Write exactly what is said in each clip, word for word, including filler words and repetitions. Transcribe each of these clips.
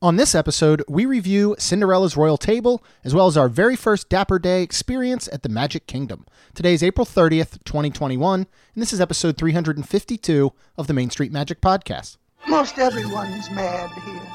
On this episode, we review Cinderella's Royal Table, as well as our very first Dapper Day experience at the Magic Kingdom. Today is April thirtieth, twenty twenty-one, and this is episode three hundred fifty-two of the Main Street Magic Podcast. Most everyone's mad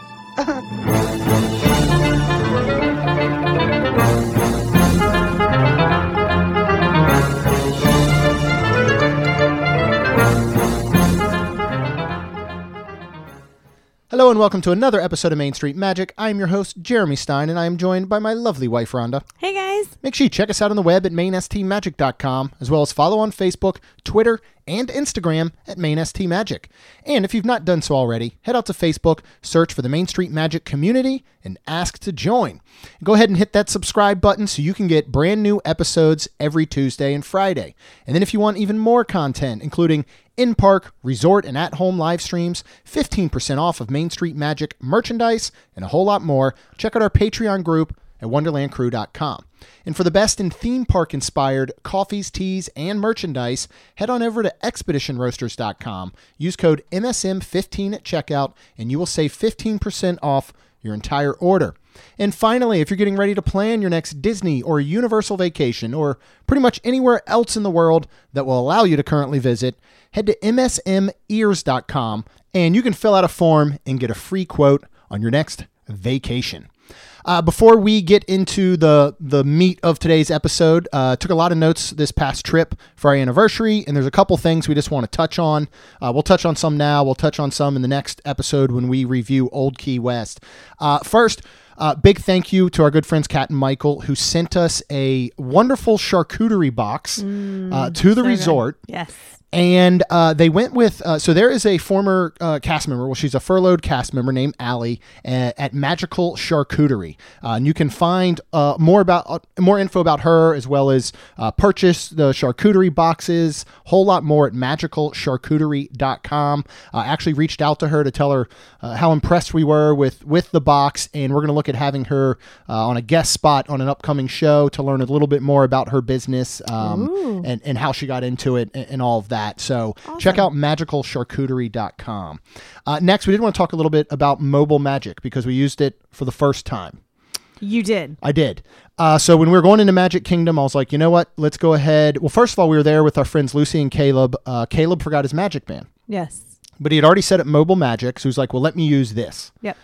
Hello and welcome to another episode of Main Street Magic. I'm your host, Jeremy Stein, and I am joined by my lovely wife, Rhonda. Hey, guys. Make sure you check us out on the web at main s t magic dot com, as well as follow on Facebook, Twitter, and Instagram at Main S T Magic. And if you've not done so already, head out to Facebook, search for the Main Street Magic community, and ask to join. Go ahead and hit that subscribe button so you can get brand new episodes every Tuesday and Friday. And then if you want even more content, including in-park, resort, and at-home live streams, fifteen percent off of Main Street Magic merchandise, and a whole lot more, check out our Patreon group at wonderland crew dot com. And for the best in theme park-inspired coffees, teas, and merchandise, head on over to expedition roasters dot com. Use code M S M fifteen at checkout, and you will save fifteen percent off your entire order. And finally, if you're getting ready to plan your next Disney or Universal vacation, or pretty much anywhere else in the world that will allow you to currently visit, head to M S M ears dot com, and you can fill out a form and get a free quote on your next vacation. Uh, before we get into the the meat of today's episode, uh, took a lot of notes this past trip for our anniversary, and there's a couple things we just want to touch on. Uh, we'll touch on some now. We'll touch on some in the next episode when we review Old Key West. Uh, first, uh, big thank you to our good friends Kat and Michael, who sent us a wonderful charcuterie box mm, uh, to the so resort. Good. Yes. And uh, they went with, uh, so there is a former uh, cast member, well, she's a furloughed cast member named Allie at, at Magical Charcuterie. Uh, and you can find uh, more about uh, more info about her, as well as uh, purchase the charcuterie boxes, whole lot more at magical charcuterie dot com. I uh, actually reached out to her to tell her uh, how impressed we were with, with the box, and we're going to look at having her uh, on a guest spot on an upcoming show to learn a little bit more about her business um, and, and how she got into it and, and all of that. So awesome. Check out magical charcuterie dot com. Uh, next, we did want to talk a little bit about Mobile Magic because we used it for the first time. You did. I did. Uh, so when we were going into Magic Kingdom, I was like, you know what? Let's go ahead. Well, first of all, we were there with our friends Lucy and Caleb. Uh, Caleb forgot his Magic Band. Yes. But he had already set up Mobile Magic, so he was like, well, let me use this. Yep.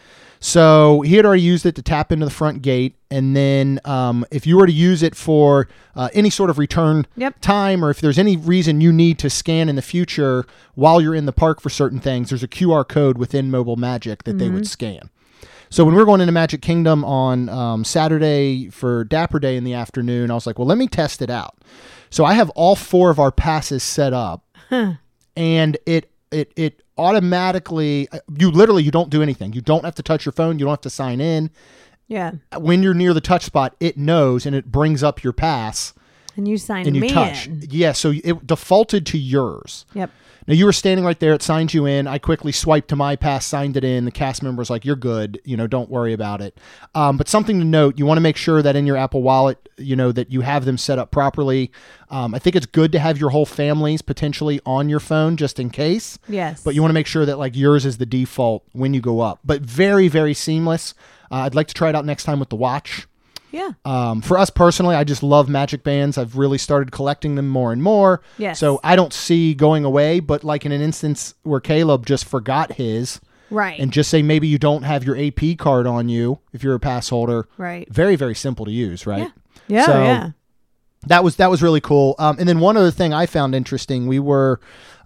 So he had already used it to tap into the front gate. And then um, if you were to use it for uh, any sort of return yep. time, or if there's any reason you need to scan in the future while you're in the park for certain things, there's a Q R code within Mobile Magic that mm-hmm. they would scan. So when we were going into Magic Kingdom on um, Saturday for Dapper Day in the afternoon, I was like, well, let me test it out. So I have all four of our passes set up, huh. and it it it automatically, you literally, you don't do anything. You don't have to touch your phone. You don't have to sign in. Yeah. When you're near the touch spot, it knows and it brings up your pass. And you sign and you me touch. in. Yeah, so it defaulted to yours. Yep. Now, you were standing right there. It signed you in. I quickly swiped to my pass, signed it in. The cast member was like, you're good. You know, don't worry about it. Um, but something to note, you want to make sure that in your Apple Wallet, you know, that you have them set up properly. Um, I think it's good to have your whole families potentially on your phone just in case. Yes. But you want to make sure that like yours is the default when you go up. But very, very seamless. Uh, I'd like to try it out next time with the watch. Yeah. Um, for us personally, I just love Magic Bands. I've really started collecting them more and more. Yes. So I don't see going away, but like in an instance where Caleb just forgot his. Right. And just say maybe you don't have your A P card on you if you're a pass holder. Right. Very, very simple to use, right? Yeah. Yeah. So yeah. That was that was really cool. Um, and then one other thing I found interesting, we were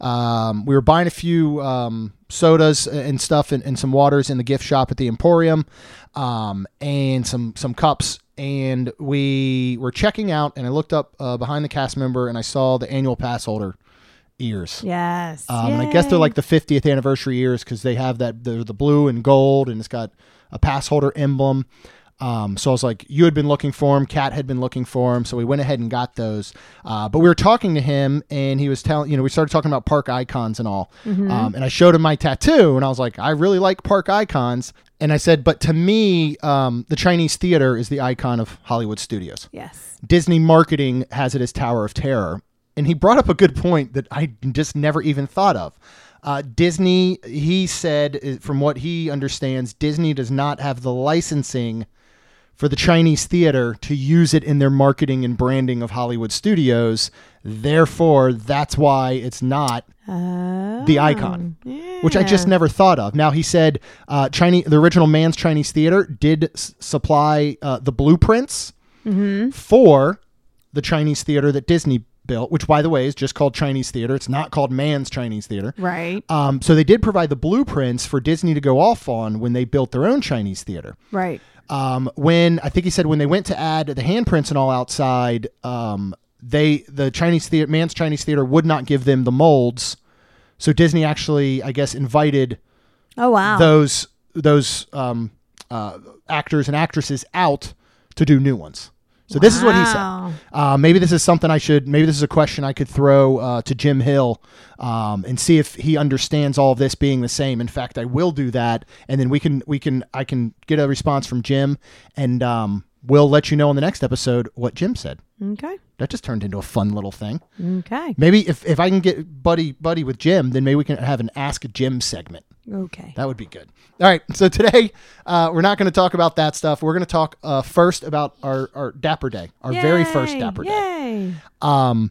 um, we were buying a few um, sodas and stuff and, and some waters in the gift shop at the Emporium, um, and some some cups. And we were checking out, and I looked up uh, behind the cast member, and I saw the annual pass holder ears. Yes. Um, and I guess they're like the fiftieth anniversary ears because they have that the, the blue and gold, and it's got a pass holder emblem. Um, so I was like, you had been looking for him. Kat had been looking for him. So we went ahead and got those. Uh, but we were talking to him, and he was telling, you know, we started talking about park icons and all. Mm-hmm. Um, and I showed him my tattoo, and I was like, I really like park icons. And I said, but to me, um, the Chinese theater is the icon of Hollywood studios. Yes. Disney marketing has it as Tower of Terror. And he brought up a good point that I just never even thought of. Uh, Disney, he said, uh, from what he understands, Disney does not have the licensing for the Chinese theater to use it in their marketing and branding of Hollywood studios. Therefore, that's why it's not Oh, the icon, yeah. which I just never thought of. Now, he said uh, Chinese, the original Mann's Chinese Theater did s- supply uh, the blueprints Mm-hmm. for the Chinese theater that Disney built, which, by the way, is just called Chinese Theater. It's not called Mann's Chinese Theater. Right. Um, so they did provide the blueprints for Disney to go off on when they built their own Chinese theater. Right. Um, when I think he said when they went to add the handprints and all outside, um, they the Chinese theater, Mann's Chinese Theater would not give them the molds. So Disney actually, I guess, invited Oh, wow. those those um, uh, actors and actresses out to do new ones. So this is what he said. Wow. Uh, maybe this is something I should, maybe this is a question I could throw uh, to Jim Hill um, and see if he understands all of this being the same. In fact, I will do that. And then we can, we can, I can get a response from Jim, and um, we'll let you know in the next episode what Jim said. Okay. That just turned into a fun little thing. Okay. Maybe if, if I can get buddy buddy with Jim, then maybe we can have an Ask Jim segment. Okay. That would be good. All right. So today, uh, we're not going to talk about that stuff. We're going to talk uh, first about our, our Dapper Day, our very first Yay, Dapper Day. Yay. Um,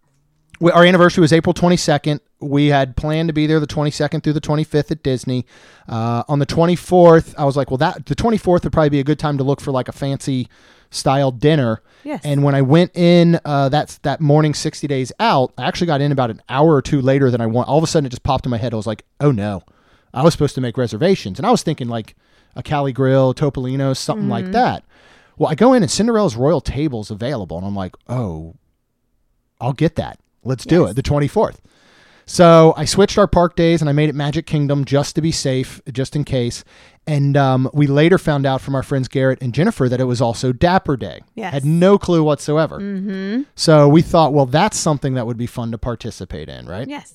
we, our anniversary was April twenty-second. We had planned to be there the twenty-second through the twenty-fifth at Disney. Uh, on the twenty-fourth, I was like, well, that the twenty-fourth would probably be a good time to look for like a fancy style dinner. Yes. And when I went in, uh, that's that morning, sixty days out, I actually got in about an hour or two later than I want. All of a sudden, it just popped in my head. I was like, oh no, I was supposed to make reservations. And I was thinking like a Cali Grill, Topolino, something Mm-hmm. like that. Well, I go in and Cinderella's Royal Table's available. And I'm like, oh, I'll get that. Let's do Yes. it. The twenty-fourth. So I switched our park days and I made it Magic Kingdom just to be safe, just in case. And um, we later found out from our friends Garrett and Jennifer that it was also Dapper Day. Yes. Had no clue whatsoever. Mm-hmm. So we thought, well, that's something that would be fun to participate in, right? Yes.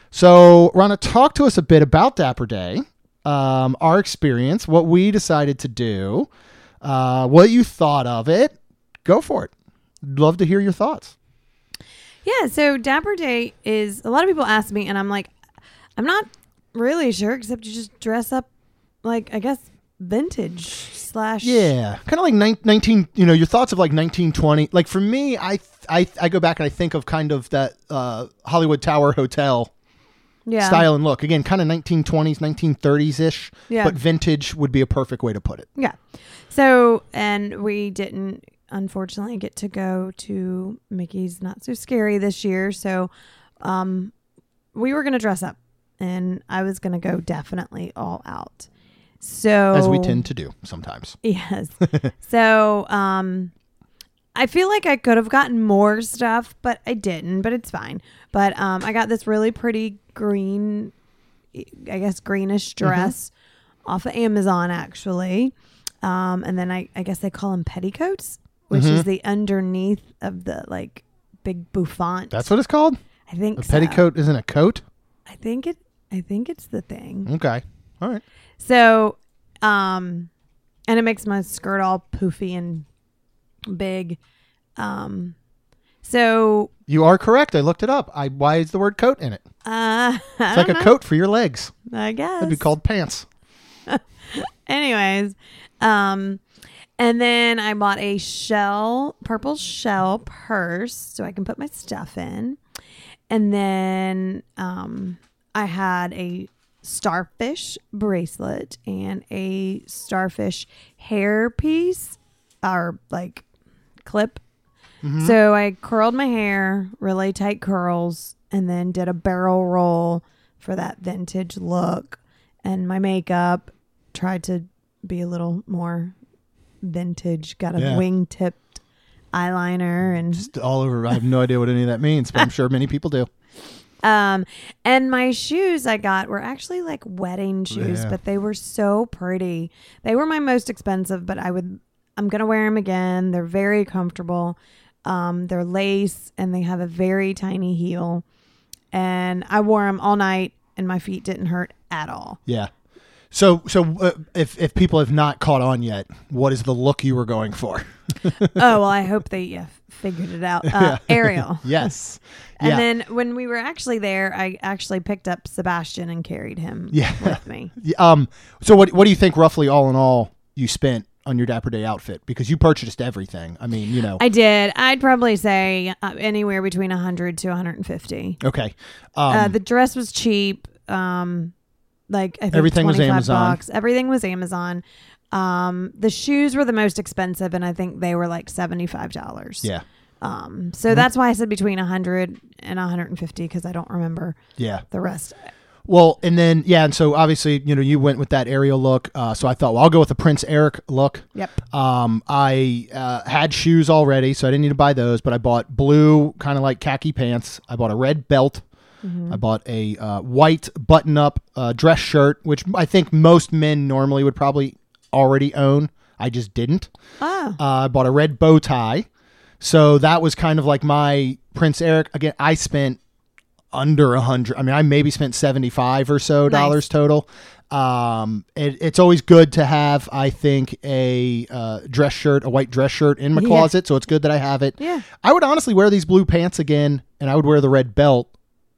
So Ronna, talk to us a bit about Dapper Day, um, our experience, what we decided to do, uh, what you thought of it. Go for it. Love to hear your thoughts. Yeah, so Dapper Day is, a lot of people ask me, and I'm like, I'm not really sure, except you just dress up like, I guess, vintage slash. Yeah, kind of like nine- nineteen. You know, your thoughts of like nineteen twenty. Like for me, I I I go back and I think of kind of that uh, Hollywood Tower Hotel yeah. style and look. Again, kind of nineteen twenties, nineteen thirties ish. Yeah. But vintage would be a perfect way to put it. Yeah. So, and we didn't, unfortunately, get to go to Mickey's Not So Scary this year. So, um, we were going to dress up, and I was going to go definitely all out. So, As we tend to do sometimes. yes. So, um, I feel like I could have gotten more stuff, but I didn't, but it's fine. But, um, I got this really pretty green, I guess, greenish dress off of Amazon, actually. Um, and then I, I guess they call them petticoats, which Mhm. is the underneath of the like big bouffant. That's what it's called? I think A so. petticoat isn't a coat? I think it, I think it's the thing. Okay. All right. So, um, and it makes my skirt all poofy and big. Um, so, You are correct. I looked it up. I why is the word coat in it? uh, It's like a coat for your legs. I guess. It'd be called pants. Anyways, um, and then I bought a shell, purple shell purse so I can put my stuff in. And then um, I had a starfish bracelet and a starfish hair piece or like clip. Mm-hmm. So I curled my hair, really tight curls, and then did a barrel roll for that vintage look. And my makeup, tried to be a little more vintage, got a Yeah. wing-tipped eyeliner and Just all over. I have no idea what any of that means, but I'm sure many people do. um and my shoes I got were actually like wedding shoes, Yeah. but they were so pretty. They were my most expensive, but I would I'm going to wear them again. They're very comfortable. Um they're lace and they have a very tiny heel. And I wore them all night and my feet didn't hurt at all. Yeah. So, so uh, if if people have not caught on yet, what is the look you were going for? Oh, well, I hope they yeah, figured it out. Uh, Yeah. Ariel. Yes. And yeah. then when we were actually there, I actually picked up Sebastian and carried him Yeah. with me. um. So, what what do you think, roughly, all in all, you spent on your Dapper Day outfit? Because you purchased everything. I mean, you know. I did. I'd probably say uh, anywhere between one hundred to one hundred fifty. Okay. Um, uh, the dress was cheap. Um, like I think Everything was twenty-five Amazon. bucks. Everything was Amazon. Um, the shoes were the most expensive, and I think they were like seventy-five dollars. yeah. Um, so that's why I said between one hundred and one hundred fifty because I don't remember Yeah. the rest. Well, and then yeah, and so obviously, you know, you went with that Ariel look. Uh, so I thought, well, I'll go with the Prince Eric look. Yep. Um, I uh, had shoes already, so I didn't need to buy those. But I bought blue, kind of like khaki pants. I bought a red belt. Mm-hmm. I bought a uh, white button-up uh, dress shirt, which I think most men normally would probably already own. I just didn't. Oh. Uh, I bought a red bow tie. So that was kind of like my Prince Eric. Again, I spent under a hundred. I mean, I maybe spent seventy-five or so dollars Nice. total. Um, it, it's always good to have, I think, a uh, dress shirt, a white dress shirt in my Yeah. closet. So it's good that I have it. Yeah. I would honestly wear these blue pants again, and I would wear the red belt.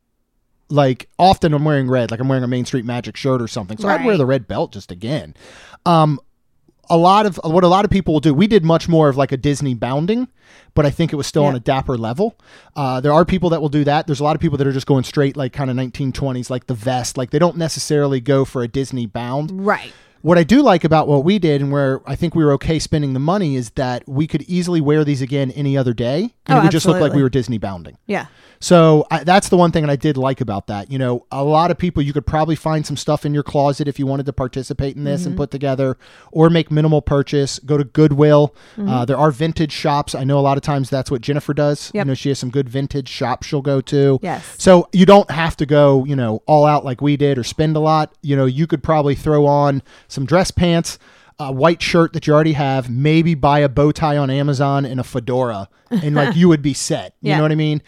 Like often I'm wearing red, like I'm wearing a Main Street Magic shirt or something. So I'd wear Right. the red belt just again. Um, a lot of what a lot of people will do. We did much more of like a Disney bounding, but I think it was still Yeah. on a Dapper level. Uh, there are people that will do that. There's a lot of people that are just going straight, like kind of nineteen twenties, like the vest. Like they don't necessarily go for a Disney bound. Right. What I do like about what we did and where I think we were okay spending the money is that we could easily wear these again any other day, and Oh, it would just look like absolutely. we were Disney bounding. Yeah. So I, that's the one thing that I did like about that. You know, a lot of people, you could probably find some stuff in your closet if you wanted to participate in this Mm-hmm. and put together or make minimal purchase. Go to Goodwill. Mm-hmm. Uh, there are vintage shops. I know a lot of times that's what Jennifer does. Yep. You know, she has some good vintage shops she'll go to. Yes. So you don't have to go, you know, all out like we did or spend a lot. You know, you could probably throw on some dress pants, a white shirt that you already have, maybe buy a bow tie on Amazon and a fedora, and like you would be set. You Yeah. know what I mean?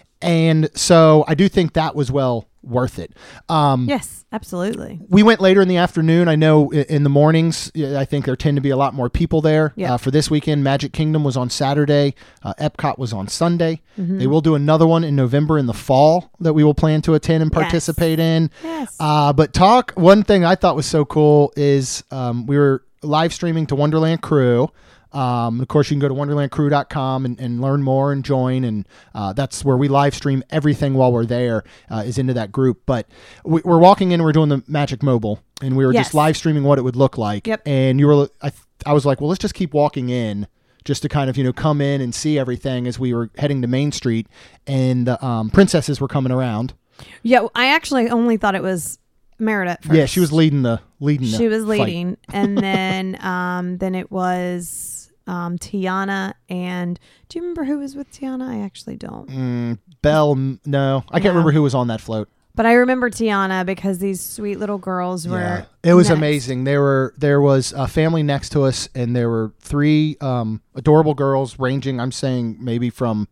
And so I do think that was well worth it. Um, Yes, absolutely. we went later in the afternoon. I know i- in the mornings, I think there tend to be a lot more people there. Yeah. Uh, for this weekend, Magic Kingdom was on Saturday. Uh, Epcot was on Sunday. Mm-hmm. They will do another one in November in the fall that we will plan to attend and Yes. participate in. Yes. Uh, but talk, one thing I thought was so cool is um, we were live streaming to Wonderland Crew. Um, of course, you can go to wonderland crew dot com and, and learn more and join. And uh, that's where we live stream everything while we're there uh, is into that group. But we, we're walking in and we're doing the Magic Mobile. And we were Yes. just live streaming what it would look like. Yep. And you were, I, I was like, well, let's just keep walking in just to kind of, you know, come in and see everything as we were heading to Main Street. And the um, princesses were coming around. Yeah, I actually only thought it was Merida first. Yeah, she was leading the leading. She the was fight. leading, and then um, then it was um, Tiana. And do you remember who was with Tiana? I actually don't, Mm, Belle, m- no, I can't No. remember who was on that float. but I remember Tiana because these sweet little girls were. Yeah, it was next. amazing. There were there was a family next to us, and there were three um, adorable girls, ranging, I'm saying maybe from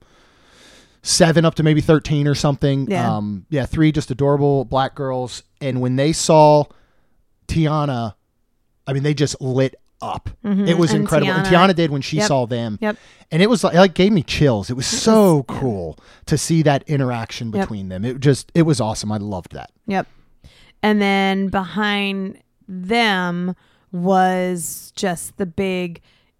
seven up to maybe thirteen or something. Yeah. Um, yeah, three just adorable black girls, and when they saw Tiana, I mean, they just lit up. Mhm. It was And incredible. and Tiana- Tiana did when she Yep. saw them. Yep. And it was like, it like gave me chills. It was so yeah. cool to see that interaction Yep. between them. It just, it was awesome. I loved that. Yep. And then behind them was just the big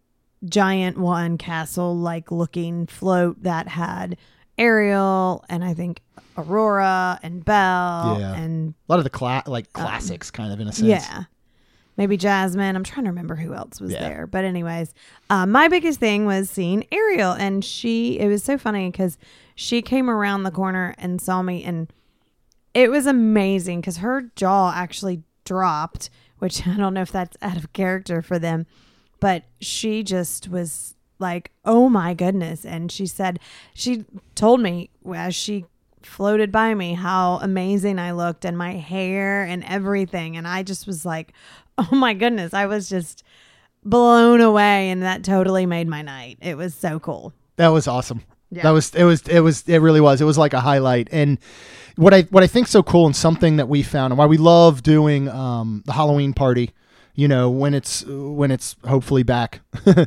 giant one castle like looking float that had Ariel and I think Aurora and Belle Yeah. and A lot of the cla- like classics kind of in a sense. yeah. Maybe Jasmine. I'm trying to remember who else was Yeah. there. But anyways, uh, my biggest thing was seeing Ariel. And she, it was so funny because she came around the corner and saw me. And it was amazing because her jaw actually dropped, which I don't know if that's out of character for them. But she just was like, oh my goodness. And she said, she told me as she floated by me how amazing I looked and my hair and everything. And I just was like, oh my goodness, I was just blown away. And that totally made my night. It was so cool. That was awesome. Yeah. That was it was it was it really was. It was like a highlight. And what I what I think's so cool and something that we found and why we love doing um, the Halloween party, you know, when it's when it's hopefully back.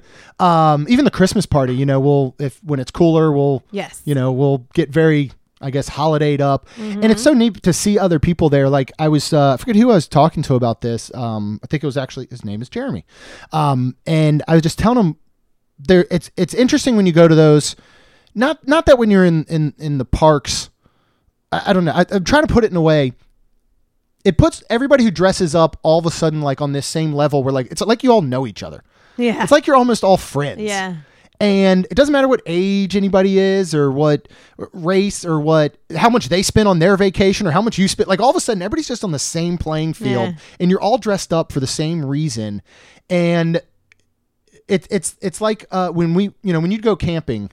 um, even the Christmas party, you know, we'll if when it's cooler, we'll Yes. you know, we'll get very I guess holidayed up. Mm-hmm. And it's so neat to see other people there. Like I was uh, I forget who I was talking to about this. Um, I think it was actually his name is Jeremy. Um, and I was just telling him there it's it's interesting when you go to those. Not not that when you're in, in, in the parks, I, I don't know. I, I'm trying to put it in a way. It puts everybody who dresses up all of a sudden like on this same level where like it's like you all know each other. Yeah. It's like you're almost all friends. Yeah. And it doesn't matter what age anybody is or what race or what how much they spend on their vacation or how much you spend. Like all of a sudden everybody's just on the same playing field Yeah. and you're all dressed up for the same reason. And it, it's it's like uh, when we you know when you go camping.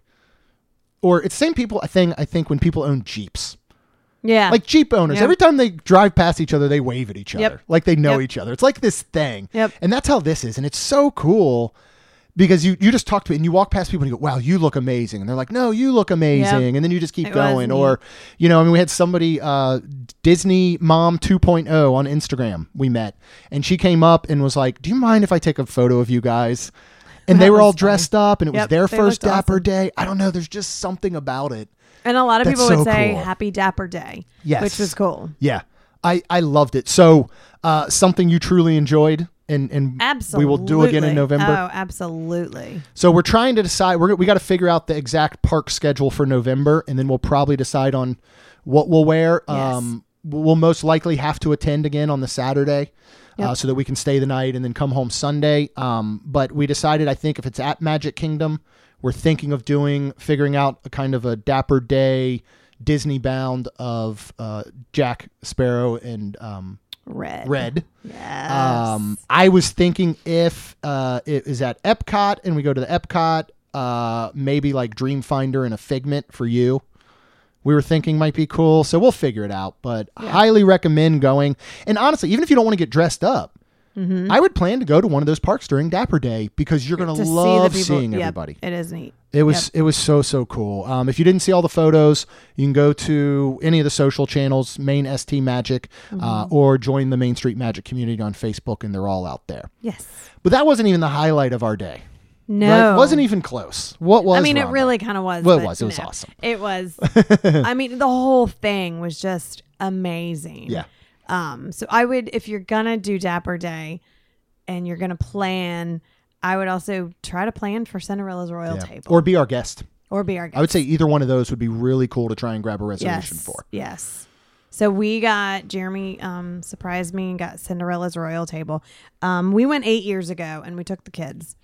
Or it's the same people thing, I think, when people own Jeeps. Yeah. Like Jeep owners. Yep. Every time they drive past each other, they wave at each other. Yep. Like they know Yep. each other. It's like this thing. Yep. And that's how this is. And it's so cool because you, you just talk to it and you walk past people and you go, wow, you look amazing. And they're like, no, you look amazing. Yep. And then you just keep It was going. neat. Or, you know, I mean, we had somebody, uh, Disney Mom two point oh on Instagram we met. And she came up and was like, do you mind if I take a photo of you guys? And That they were was all funny. dressed up and it was Yep, their they first looked Dapper awesome. Day. I don't know. There's just something about it. And a lot of That's people would so say cool. Happy Dapper Day. Yes. Which was cool. Yeah, I, I loved it. So uh, something you truly enjoyed, and, and Absolutely. we will do again in November. Oh, absolutely. So we're trying to decide. We're we got to figure out the exact park schedule for November, and then we'll probably decide on what we'll wear. Yes. Um, we'll most likely have to attend again on the Saturday. Uh, Yep. so that we can stay the night and then come home Sunday. Um, but we decided, I think, if it's at Magic Kingdom, we're thinking of doing, figuring out a kind of a Dapper Day Disney bound of uh, Jack Sparrow and um, Red. Red. Yes. Um, I was thinking if uh, it is at Epcot and we go to the Epcot, uh, maybe like Dreamfinder and a Figment for you. We were thinking might be cool, so we'll figure it out. But Yeah. highly recommend going. And honestly, even if you don't want to get dressed up, Mhm. I would plan to go to one of those parks during Dapper Day because you're going To to see the love people- seeing yep, everybody. It is neat. It was it was so so cool. Um, if you didn't see all the photos, you can go to any of the social channels, Main S T Magic, Mm-hmm. uh, or join the Main Street Magic community on Facebook, and they're all out there. Yes. But that wasn't even the highlight of our day. No. Right? Wasn't even close. What was? I mean, it Rhonda? really kind of was. Well, it but was. It was no. awesome. It was. I mean, the whole thing was just amazing. Yeah. Um. So I would, if you're gonna do Dapper Day, and you're gonna plan, I would also try to plan for Cinderella's Royal Yeah. Table Or be our guest. or be our guest. I would say either one of those would be really cool to try and grab a reservation yes, for. Yes. So we got Jeremy um, surprised me and got Cinderella's Royal Table. Um, we went eight years ago and we took the kids,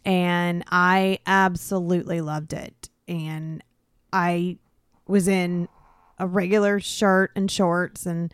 and I absolutely loved it. And I was in a regular shirt and shorts, and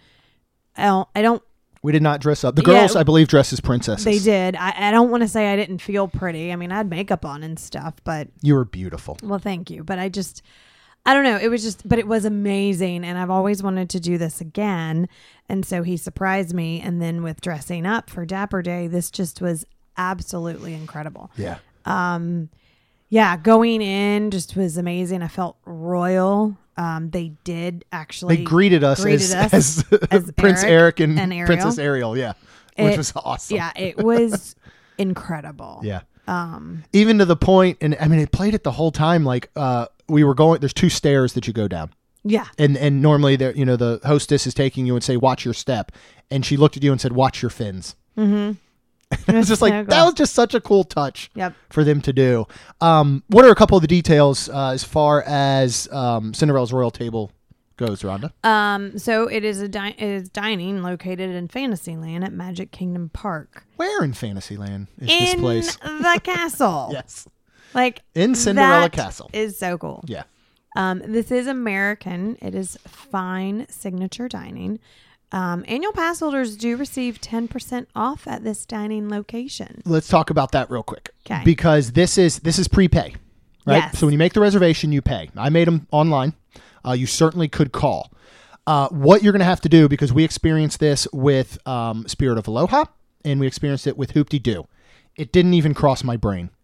I don't. I don't We did not dress up. The Yeah. girls, I believe, dressed as princesses. they did. I, I don't want to say I didn't feel pretty. I mean, I had makeup on and stuff, but You were beautiful. well, thank you. But I just, I don't know. It was just, but it was amazing. And I've always wanted to do this again. And so he surprised me. And then with dressing up for Dapper Day, this just was absolutely incredible. Yeah. Um, yeah, going in just was amazing. I felt royal. Um, they did actually They greeted us greeted as, us as, as Prince Eric Eric and, and Ariel. Princess Ariel. Yeah. Which It- was awesome. Yeah, it was incredible. Yeah. Um, Even to the point, and I mean, it played it the whole time. Like, uh, we were going, there's two stairs that you go down. yeah. And and normally, there, you know, the hostess is taking you and say, watch your step. And she looked at you and said, watch your fins. Mm-hmm. It was just like, so that cool. was just such a cool touch Yep. for them to do. Um, what are a couple of the details uh, as far as um, Cinderella's Royal Table goes, Rhonda? Um, so it is a di- it is dining located in Fantasyland at Magic Kingdom Park. Where in Fantasyland is this in place? the castle. Yes. Like In Cinderella that Castle. is so cool. Yeah. Um, this is American. It is fine signature dining. Um, annual pass holders do receive ten percent off at this dining location. Let's talk about that real quick. 'Kay. Because this is this is prepay, right? Yes. So when you make the reservation, you pay. I made them online. Uh, you certainly could call. Uh, what you're going to have to do, because we experienced this with um, Spirit of Aloha, and we experienced it with Hoop-Dee-Doo. It didn't even cross my brain.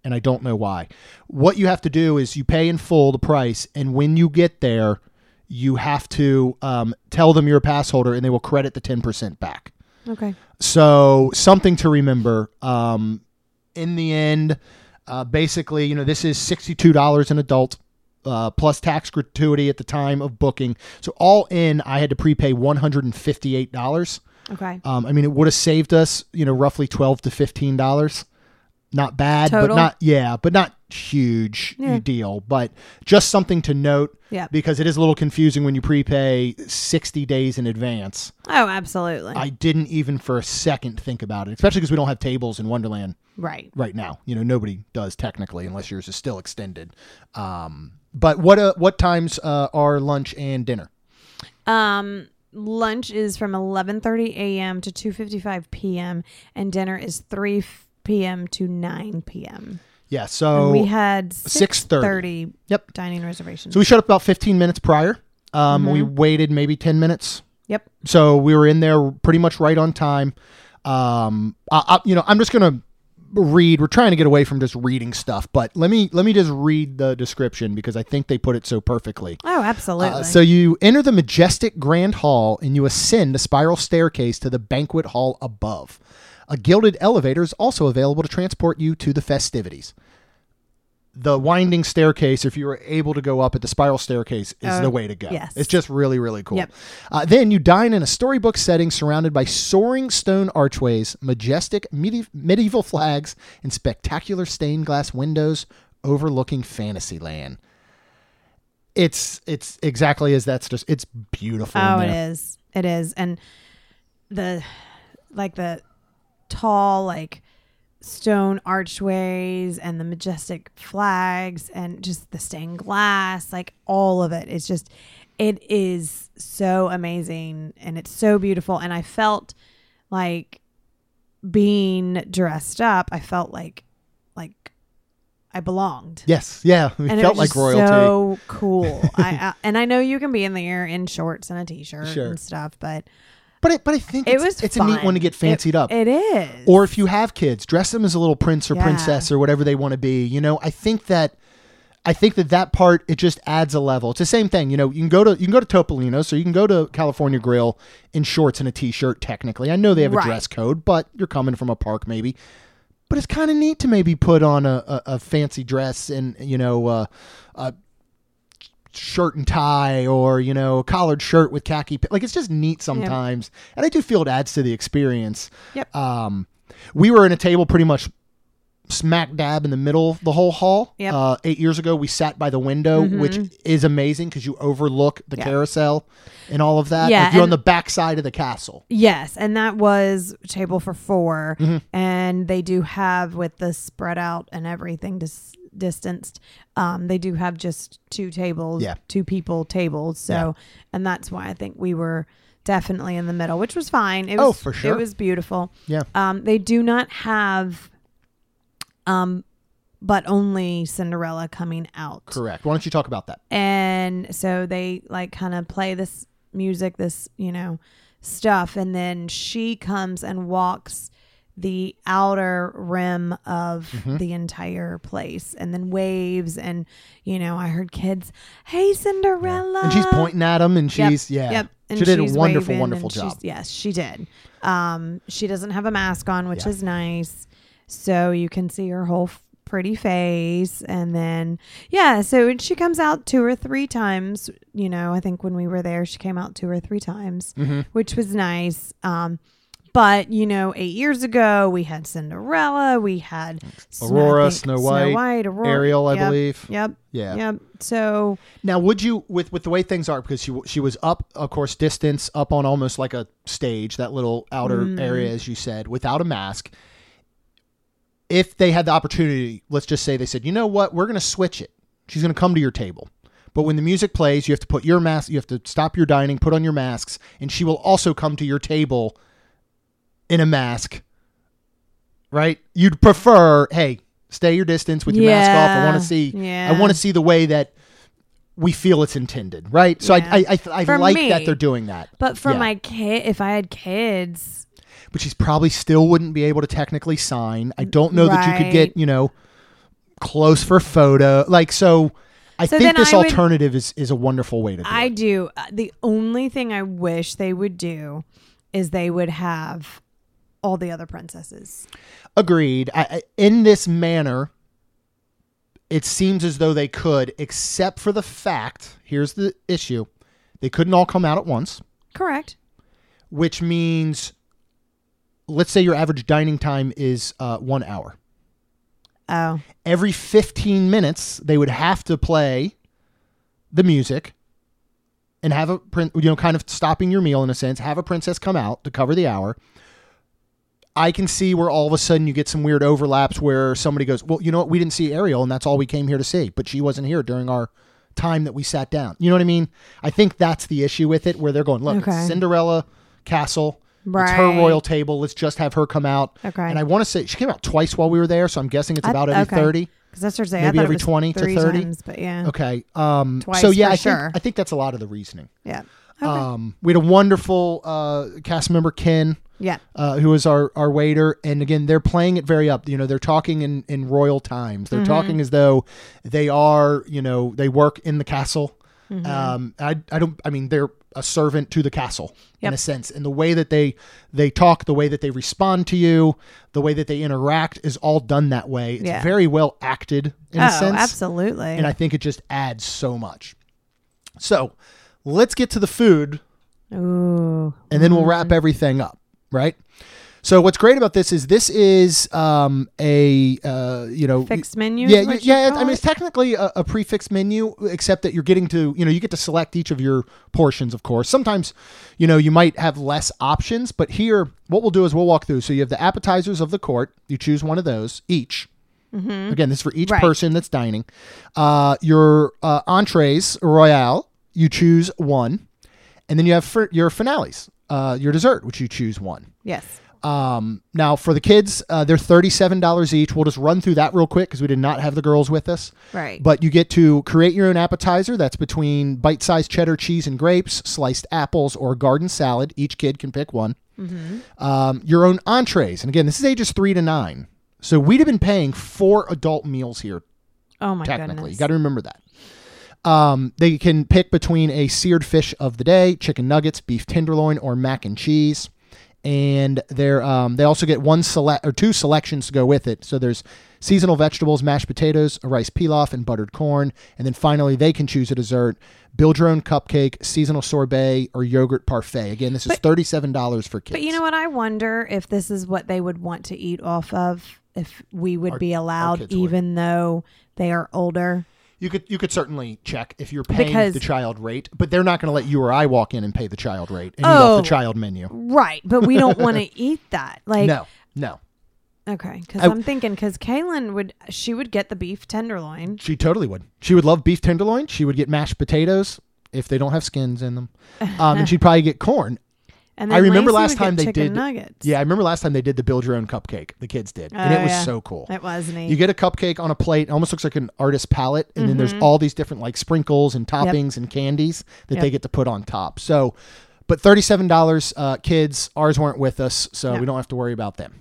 and I don't know why. What you have to do is you pay in full the price, and when you get there, you have to um, tell them you're a pass holder, and they will credit the ten percent back. Okay. So something to remember. Um, in the end, uh, basically, you know, this is sixty-two dollars an adult. Uh, plus tax gratuity at the time of booking. So all in, I had to prepay one hundred fifty-eight dollars. Okay. Um, I mean, it would have saved us, you know, roughly twelve to fifteen dollars. Not bad, Total? but not, yeah, but not huge Yeah. deal. But just something to note Yeah. because it is a little confusing when you prepay sixty days in advance. Oh, absolutely. I didn't even for a second think about it, especially because we don't have tables in Wonderland right. right now. You know, nobody does technically unless yours is still extended. Um, but what uh, what times uh, are lunch and dinner? Um, lunch is from eleven thirty a.m. to two fifty-five p.m. and dinner is three p.m. to nine p.m. Yeah, so And we had six six thirty. thirty Yep. dining reservations. So we showed up about fifteen minutes prior. Um, Mm-hmm. We waited maybe ten minutes. Yep. So we were in there pretty much right on time. Um, I, I, you know, I'm just gonna read. We're trying to get away from just reading stuff, but let me let me just read the description because I think they put it so perfectly. Oh, absolutely. Uh, so you enter the majestic grand hall and you ascend a spiral staircase to the banquet hall above. A gilded elevator is also available to transport you to the festivities. The winding staircase, if you were able to go up at the spiral staircase, is Oh, the way to go. yes. It's just really, really cool. Yep. Uh, then you dine in a storybook setting surrounded by soaring stone archways, majestic medi- medieval flags, and spectacular stained glass windows overlooking Fantasyland. It's it's exactly as that's just it's beautiful. Oh, in it there. is. It is. And the, like the tall, like stone archways and the majestic flags and just the stained glass, like all of it. It's just, it is so amazing and it's so beautiful. And I felt like being dressed up, I felt like, like I belonged. Yes, yeah, we And felt it was like just royalty. so cool. I, I and I know you can be in there in shorts and a t-shirt Sure. and stuff, but But it, but I think it it's, was it's a neat fun. one to get fancied It- up. It is. Or if you have kids, dress them as a little prince or Yeah. princess or whatever they want to be. You know, I think that I think that that part, it just adds a level. It's the same thing. You know, you can go to you can go to Topolino, so you can go to California Grill in shorts and a t-shirt. Technically, I know they have a Right. dress code, but you're coming from a park maybe. But it's kind of neat to maybe put on a, a, a fancy dress and you know uh, a shirt and tie, or you know, a collared shirt with khaki. Like it's just neat sometimes, and I do feel it adds to the experience. Yep. Um, we were in a table pretty much smack dab in the middle of the whole hall. Yep. Uh, eight years ago, we sat by the window, which is amazing because you overlook the Yeah. carousel and all of that. Yeah, Like you're on and- the back side of the castle. Yes, and that was table for four, Mm-hmm. and they do have with the spread out and everything dis- distanced. Um, they do have just two tables, Yeah. two people tables. So, Yeah. and that's why I think we were definitely in the middle, which was fine. It Oh, was, for sure. It was beautiful. Yeah. Um, they do not have, um, but only Cinderella coming out. Correct. Why don't you talk about that? And so they like kind of play this music, this, you know, stuff. And then she comes and walks the outer rim of Mm-hmm. the entire place and then waves. And, you know, I heard kids, hey, Cinderella. And she's pointing at him, and Yep, she's yeah, Yep. And she did a she's wonderful, waving, wonderful and she's- job. Yes, she did. Um, she doesn't have a mask on, which Yeah. is nice. So you can see her whole f- pretty face. And then, yeah, so she comes out two or three times. You know, I think when we were there, she came out two or three times, Mm-hmm. which was nice. Um, but, you know, eight years ago, we had Cinderella. We had Snow- I Aurora, think Snow White, Aurora, Ariel, I yep, believe. Yep. Yeah. Yep. So, Now, would you, with with the way things are, because she she was up, of course, distance up on almost like a stage, that little outer Mm. area, as you said, without a mask. If they had the opportunity, let's just say they said, you know what, we're going to switch it. She's going to come to your table. But when the music plays, you have to put your mask, you have to stop your dining, put on your masks, and she will also come to your table in a mask, right? You'd prefer, hey, stay your distance with your mask off. I want Yeah, to see, yeah. I want to see the way that we feel it's intended, right? So Yeah. I, I, I, I For like me. that they're doing that. but for Yeah. my kid, if I had kids, But she's probably still wouldn't be able to technically sign. I don't know that you could Right. get, you know, close for photo. Like, so I So think then this I would- alternative is, is a wonderful way to do I it. do. Uh, The only thing I wish they would do is they would have all the other princesses. Agreed. I, I, in this manner, it seems as though they could, except for the fact, here's the issue, they couldn't all come out at once, Correct. which means, let's say your average dining time is uh, one hour. Oh, Every fifteen minutes, they would have to play the music and have a, prin- you know, kind of stopping your meal in a sense, have a princess come out to cover the hour. I can see where all of a sudden you get some weird overlaps where somebody goes, well, you know what? We didn't see Ariel and that's all we came here to see, but she wasn't here during our time that we sat down. You know what I mean? I think that's the issue with it, where they're going, look, Okay. it's Cinderella castle. It's her Right. royal table. Let's just have her come out. Okay. And I want to say she came out twice while we were there, so I'm guessing it's I- about every okay. thirty. because that's what I say. Maybe I thought every it was twenty to three thirty? times, but yeah. Okay. Um, Twice so yeah, for I sure. think I think that's a lot of the reasoning. Yeah. Okay. Um, we had a wonderful uh, cast member, Ken, yeah. uh, who is our, our waiter. And again, they're playing it very up. You know, they're talking in, in royal times. They're Mm-hmm. talking as though they are, you know, they work in the castle. Mm-hmm. Um, I, I don't, I mean, they're a servant to the castle in Yep. a sense. And the way that they, they talk, the way that they respond to you, the way that they interact is all done that way. It's Yeah. very well acted in Oh, a sense. absolutely. And I think it just adds so much. So let's get to the food Ooh. and then we'll wrap everything up, right? So what's great about this is this is um, a uh, you know Fixed menu. yeah is y- what you yeah. call I mean, it? it's technically a, a prefix menu, except that you're getting to you know you get to select each of your portions. Of course, sometimes you know you might have less options, but here what we'll do is we'll walk through. So you have the appetizers of the court. You choose one of those each. Again, this is for each Right. person that's dining. Uh, your uh, entrees royale, you choose one, and then you have for your finales, uh, your dessert, which you choose one. Yes. Um, now for the kids, uh, they're thirty-seven dollars each. We'll just run through that real quick because we did not have the girls with us. Right. But you get to create your own appetizer. That's between bite-sized cheddar cheese and grapes, sliced apples, or garden salad. Each kid can pick one. Um, your own entrees. And again, this is ages three to nine. So we'd have been paying four adult meals here, Oh my technically. goodness. You got to remember that. Um, they can pick between a seared fish of the day, chicken nuggets, beef tenderloin, or mac and cheese. And they're, um, they also get one select or two selections to go with it. So there's seasonal vegetables, mashed potatoes, a rice pilaf, and buttered corn. And then finally, they can choose a dessert: build your own cupcake, seasonal sorbet, or yogurt parfait. Again, this is thirty-seven dollars for kids. But you know what? I wonder if this is what they would want to eat off of, if we would Our- be our allowed, kids would. even though they are older. You could you could certainly check if you're paying Because- the child rate, but they're not going to let you or I walk in and pay the child rate and eat off Oh. the child menu. Right. But we don't want to eat that. Like, No, no. okay. Because I- I'm thinking, because Kaylin would, she would get the beef tenderloin. She totally would. She would love beef tenderloin. She would get mashed potatoes if they don't have skins in them, um, and she'd probably get corn. And I then remember Lacey last would time get they chicken did. nuggets. Yeah, I remember last time they did the build your own cupcake. The kids did, and Oh, it was yeah. so cool. It was neat. You get a cupcake on a plate. It almost looks like an artist palette. And then there's all these different like sprinkles and toppings and candies that Yep. they get to put on top. So, but thirty-seven dollars, uh, kids, ours weren't with us, so No. we don't have to worry about them.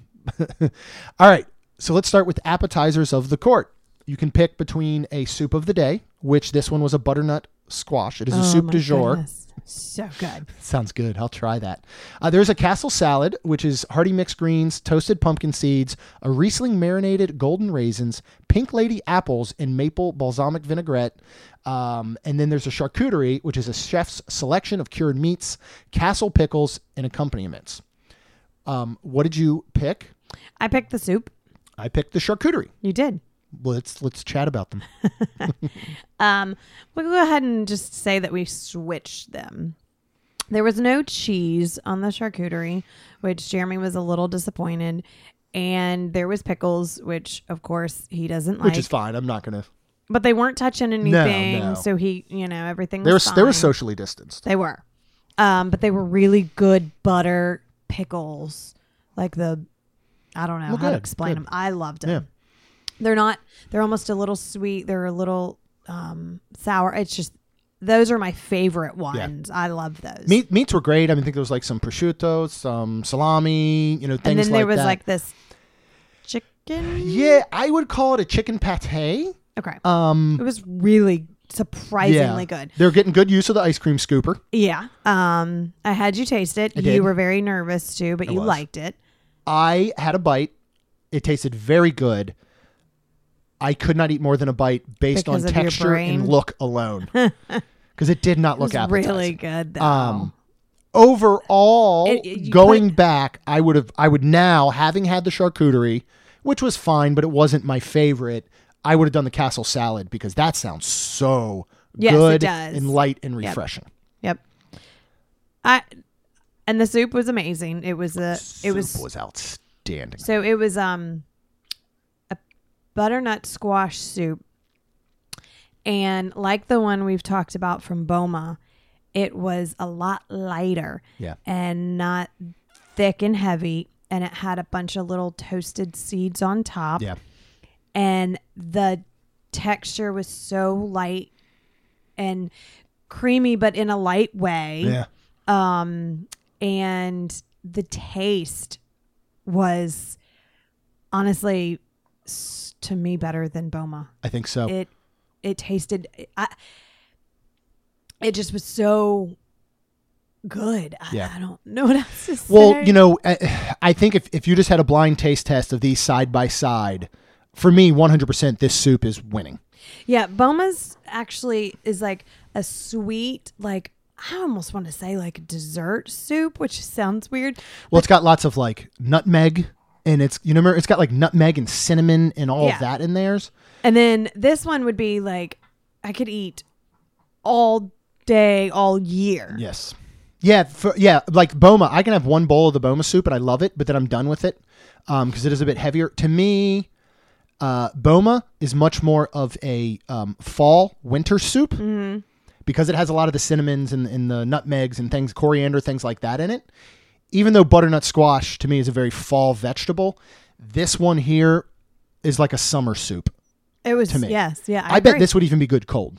All right. So let's start with appetizers of the court. You can pick between a soup of the day, which this one was a butternut squash. It is a Oh, soup my du jour. goodness. So good. Sounds good. I'll try that. Uh, there's a castle salad, which is hearty mixed greens, toasted pumpkin seeds, a Riesling marinated golden raisins, pink lady apples, and maple balsamic vinaigrette. Um, and then there's a charcuterie, which is a chef's selection of cured meats, castle pickles, and accompaniments. Um, what did you pick? I picked the soup. I picked the charcuterie. You did. Let's let's chat about them. Um, we'll go ahead and just say that we switched them. There was no cheese on the charcuterie, which Jeremy was a little disappointed. And there was pickles, which of course he doesn't like. Which is fine. I'm not gonna. But they weren't touching anything, no. so he, you know, everything They were was they were fine. socially distanced. They were. Um, but they were really good butter pickles. Like the, I don't know Well, how to good, explain good. them. I loved them. Yeah. They're not, they're almost a little sweet. They're a little um, sour. It's just, those are my favorite ones. I love those. Meat, meats were great. I mean, I think there was like some prosciutto, some salami, you know, things and then there like was that. like this chicken chicken. Yeah, I would call it a chicken pate. Okay. Um, it was really surprisingly yeah. good. They're getting good use of the ice cream scooper. Yeah. Um, I had you taste it. I you did. were very nervous too, but I you was. liked it. I had a bite. It tasted very good. I could not eat more than a bite based Because on of your texture brain? and look alone. Because it did not It look was appetizing. really good though. Um, overall, It- it- you going put- back, I would have, I would now, having had the charcuterie, which was fine, but it wasn't my favorite, I would have done the castle salad because that sounds so Yes, it good does. and light and Yep. refreshing. Yep. I and the soup was amazing. It was a Soup it was, was outstanding. so it was um a butternut squash soup. And like the one we've talked about from Boma, it was a lot lighter Yeah. and not thick and heavy, and it had a bunch of little toasted seeds on top. Yeah. And the texture was so light and creamy, but in a light way. Yeah. Um, and the taste was honestly s- to me better than Boma. I think so. It it tasted. I, it just was so good. I, Yeah. I don't know what else to say. Well, you know, I, I think if, if you just had a blind taste test of these side by side, for me, one hundred percent this soup is winning. Yeah, Boma's actually is like a sweet, like I almost want to say like a dessert soup, which sounds weird. Well, it's got lots of like nutmeg, and it's, you know, remember, it's got like nutmeg and cinnamon and all Yeah. of that in theirs. And then this one would be like I could eat all day, all year. Yes. Yeah. For, yeah. Like Boma, I can have one bowl of the Boma soup and I love it, but then I'm done with it um, because it is a bit heavier. To me, uh, Boma is much more of a um, fall winter soup Mm-hmm. because it has a lot of the cinnamons and, and the nutmegs and things, coriander, things like that in it. Even though butternut squash to me is a very fall vegetable, this one here is like a summer soup. It was To me. yes, yeah. I, I, bet agree. this would even be good cold.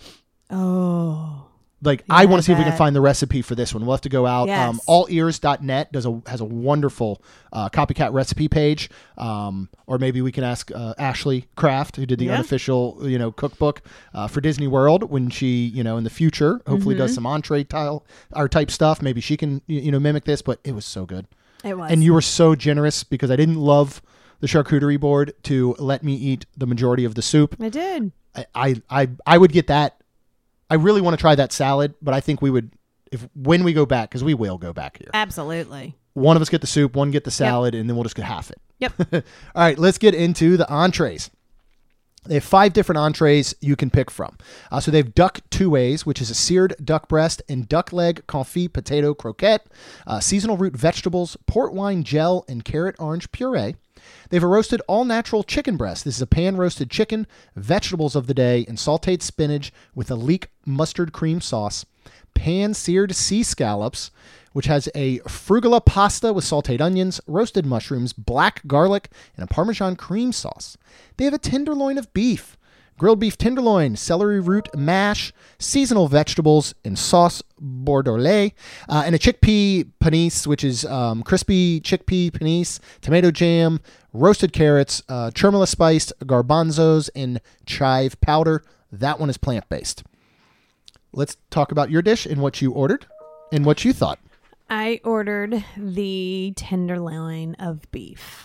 Oh, Like I Yeah, want I to see if we can bet. find the recipe for this one. We'll have to go out. Yes. Um, all ears dot net does a has a wonderful uh, copycat recipe page. Um, or maybe we can ask uh, Ashley Kraft, who did the Yeah. unofficial you know cookbook uh, for Disney World, when she you know in the future hopefully Mm-hmm. does some entree tile or type stuff. Maybe she can you you know mimic this. But it was so good, it was. and you were so generous because I didn't love the charcuterie board to let me eat the majority of the soup. I did. I I I, I would get that. I really want to try that salad, but I think we would, if when we go back, because we will go back here. Absolutely. One of us get the soup, one get the salad, and then we'll just get half it. Yep. All right, let's get into the entrees. They have five different entrees you can pick from. Uh, so they have duck two ways, which is a seared duck breast and duck leg confit potato croquette, uh, seasonal root vegetables, port wine gel, and carrot orange puree. They have a roasted all-natural chicken breast. This is a pan-roasted chicken, vegetables of the day, and sautéed spinach with a leek mustard cream sauce. Pan-seared sea scallops, which has a frugula pasta with sautéed onions, roasted mushrooms, black garlic, and a Parmesan cream sauce. They have a tenderloin of beef, grilled beef tenderloin, celery root mash, seasonal vegetables, and sauce bordelais, uh, and a chickpea panisse, which is um, crispy chickpea panisse, tomato jam, roasted carrots, uh, tremolo spiced garbanzos, and chive powder. That one is plant-based. Let's talk about your dish and what you ordered and what you thought. I ordered the tenderloin of beef,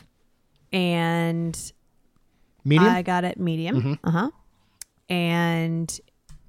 and Medium? I got it medium. Uh huh. And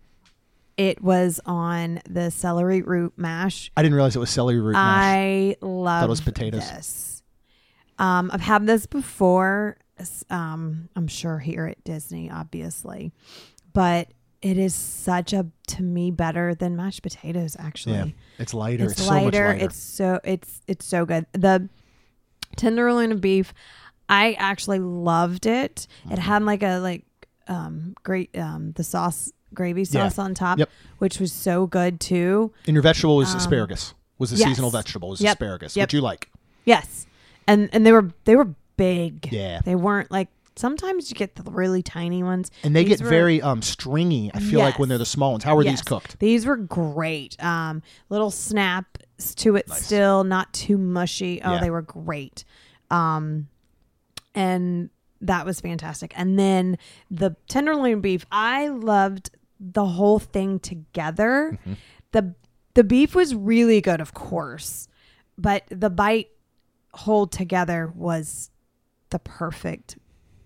it was on the celery root mash. I didn't realize it was celery root mash. I love it was potatoes. this. Um, I've had this before. Um, I'm sure here at Disney, obviously, but it is such a, to me, better than mashed potatoes. Actually, Yeah, it's lighter. it's, It's, so lighter. much lighter. It's so it's it's so good. The tenderloin of beef, I actually loved it. It had like a like um great um the sauce gravy Yeah. sauce on top, Yep. which was so good too. And your vegetable was asparagus. Was the Um, yes. seasonal vegetable was Yep. asparagus, Yep. which you like. Yes, and and they were they were big. Yeah. They weren't like sometimes you get the really tiny ones, And they These get were- very um stringy. I feel like when Yes. they're the small ones. How were these Yes. cooked? These were great. Um, little snaps to it Nice. still, not too mushy. Oh, Yeah. they were great. Um, and that was fantastic. And then the tenderloin beef, I loved the whole thing together. Mm-hmm. The the beef was really good, of course, but the bite whole together was the perfect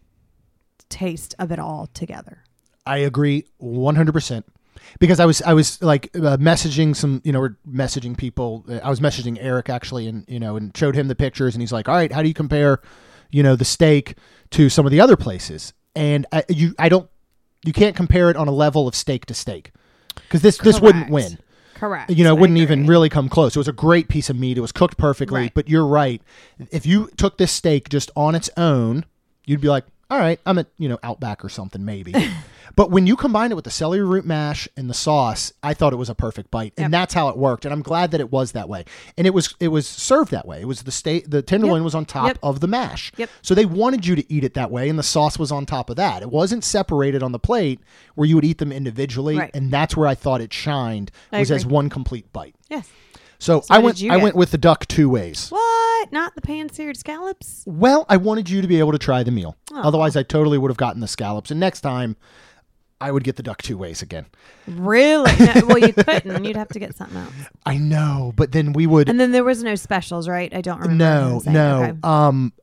taste of it all together. I agree one hundred percent. Because I was, I was like uh, messaging some, you know, we're messaging people. I was messaging Eric actually, and, you know, and showed him the pictures, and he's like, all right, how do you compare, you know, the steak to some of the other places? And I, you, I don't, you can't compare it on a level of steak to steak, because this, this wouldn't win. Correct. You know, it wouldn't even really come close. It was a great piece of meat. It was cooked perfectly, Right. But you're right. If you took this steak just on its own, you'd be like, all right, I'm at, you know, Outback or something, maybe. But when you combine it with the celery root mash and the sauce, I thought it was a perfect bite, and Yep. that's how it worked. And I'm glad that it was that way. And it was it was served that way. It was the steak, the tenderloin Yep. was on top Yep. of the mash. Yep. So they wanted you to eat it that way, and the sauce was on top of that. It wasn't separated on the plate where you would eat them individually, Right. and that's where I thought it shined, I was as agree. one complete bite. Yes. So, So I what went did you I get? went with the duck two ways. What? Not the pan-seared scallops? Well, I wanted you to be able to try the meal. Aw. Otherwise, I totally would have gotten the scallops. And next time, I would get the duck two ways again. Really? No, well, you couldn't. You'd have to get something else. I know, but then we would. And then there was no specials, right? I don't remember. no, them saying. no. Okay. Um,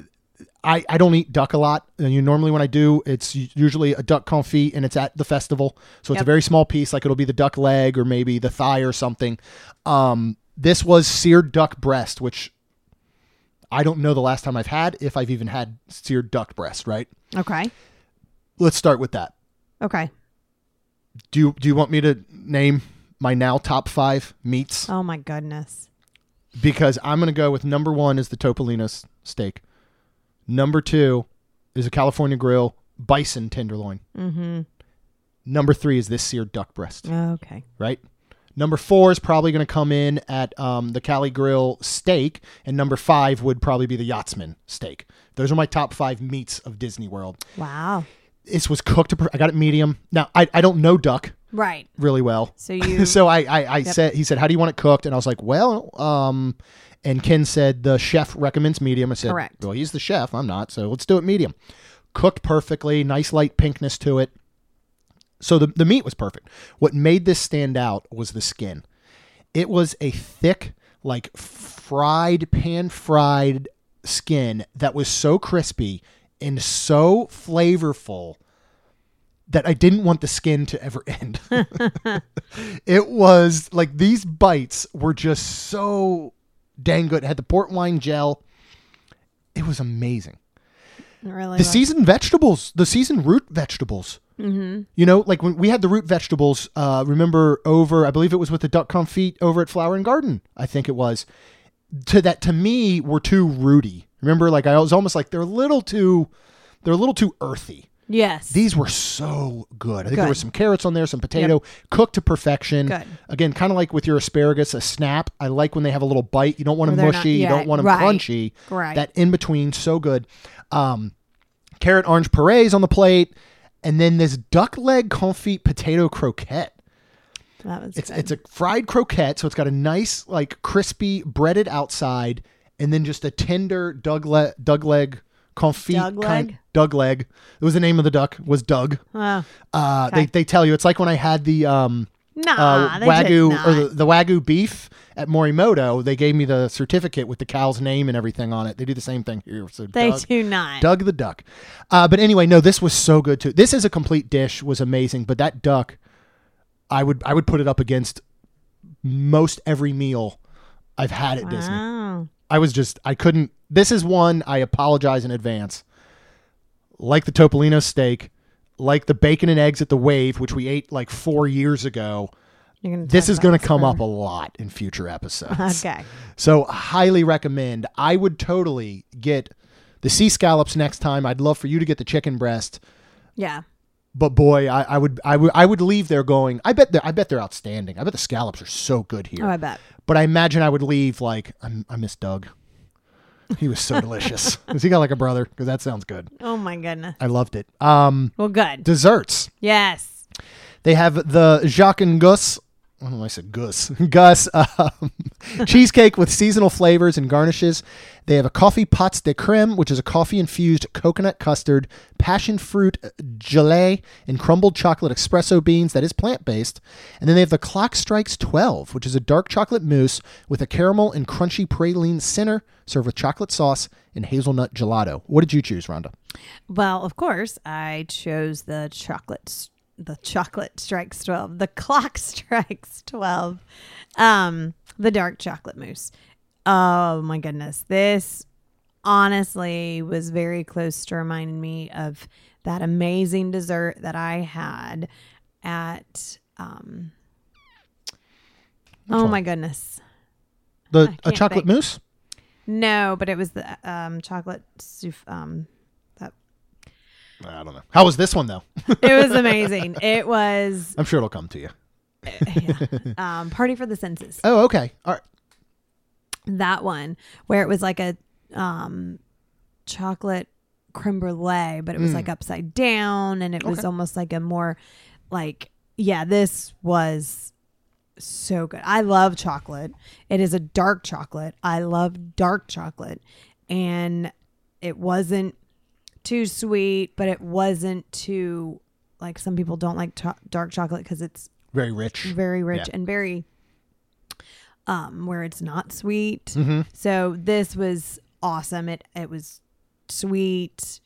I I don't eat duck a lot. And you normally when I do, it's usually a duck confit, and it's at the festival, so it's Yep. a very small piece. Like it'll be the duck leg or maybe the thigh or something. Um, this was seared duck breast, which I don't know the last time I've had, if I've even had seared duck breast. Right. Okay. Let's start with that. Okay. Do you, do you want me to name my now top five meats? Oh my goodness. Because I'm going to go with number one is the Topolino's steak. Number two is a California Grill bison tenderloin. Mm-hmm. Number three is this seared duck breast, Okay. right? Number four is probably going to come in at um, the Cali Grill steak, and number five would probably be the Yachtsman steak. Those are my top five meats of Disney World. Wow. This was cooked. I got it medium. Now, I, I don't know duck Right. really well. So you. so I, I, I Yep. said, he said, how do you want it cooked? And I was like, well, um, and Ken said the chef recommends medium. I said, Correct. well, he's the chef. I'm not. So let's do it medium. Cooked perfectly, nice light pinkness to it. So the, the meat was perfect. What made this stand out was the skin. It was a thick, like fried, pan fried skin that was so crispy and so flavorful that I didn't want the skin to ever end. It was like these bites were just so dang good. It had the port wine gel. It was amazing. It really The was. seasoned vegetables, the seasoned root vegetables. Mm-hmm. You know, like when we had the root vegetables, uh, remember over, I believe it was with the duck confit over at Flower and Garden, I think it was. To that, to me, were too rooty. Remember, like I was almost like they're a little too, they're a little too earthy. Yes. These were so good. I think there Good. was some carrots on there, some potato, cooked to perfection. Good. Again, kind of like with your asparagus, a snap. I like when they have a little bite. You don't want Where them they're mushy. not- you yeah, don't want them right. crunchy. Right. That in between, so good. Um, carrot orange purees on the plate, and then this duck leg confit potato croquette. That was It's good. it's a fried croquette, so it's got a nice like crispy breaded outside, and then just a tender Doug le- Doug leg confit. Doug kind- leg? Doug leg. It was the name of the duck. Was Doug. Oh. Uh, Okay. They they tell you it's like when I had the um Nah, uh, they did wagyu not. or the, the wagyu beef at Morimoto. They gave me the certificate with the cow's name and everything on it. They do the same thing here. So They Doug, do not. Doug the duck. Uh, but anyway, no, this was so good too. This is a complete dish. Was amazing. But that duck, I would I would put it up against most every meal I've had at Disney. Wow. I was just, I couldn't, this is one, I apologize in advance. Like the Topolino steak, like the bacon and eggs at the Wave, which we ate like four years ago. You're gonna This talk is about going to this come forever. up a lot in future episodes. Okay. So highly recommend. I would totally get the sea scallops next time. I'd love for you to get the chicken breast. Yeah. But boy, I, I would, I would, I would leave there going. I bet, they're, I bet they're outstanding. I bet the scallops are so good here. Oh, I bet. But I imagine I would leave like I'm, I miss Doug. He was so delicious. Has he got like a brother? Because that sounds good. Oh my goodness. I loved it. Um, Well, good. desserts. Yes. They have the Jacques and Gus Oh, I said Gus. Gus. Um, cheesecake with seasonal flavors and garnishes. They have a coffee pâte de crème, which is a coffee-infused coconut custard, passion fruit gelée, and crumbled chocolate espresso beans that is plant-based. And then they have the Clock Strikes twelve, which is a dark chocolate mousse with a caramel and crunchy praline center, served with chocolate sauce and hazelnut gelato. What did you choose, Rhonda? Well, of course, I chose the chocolate the chocolate strikes twelve, the Clock Strikes twelve, um, the dark chocolate mousse. Oh my goodness. This honestly was very close to reminding me of that amazing dessert that I had at, um, oh one? my goodness. The I a can't chocolate think. mousse? No, but it was the, um, chocolate souff, um, that I don't know. How was this one, though? it was amazing. It was, I'm sure it'll come to you. yeah, um, Party for the Senses. Oh, okay. All right. That one where it was like a um chocolate creme brulee, but it was Mm. like upside down, and it was Okay. almost like a more like, yeah, this was so good. I love chocolate. It is a dark chocolate. I love dark chocolate, and it wasn't too sweet, but it wasn't too, like, some people don't like cho- dark chocolate because it's Very rich. very rich Yeah. and very um where it's not sweet. Mm-hmm. So this was awesome. It it was sweet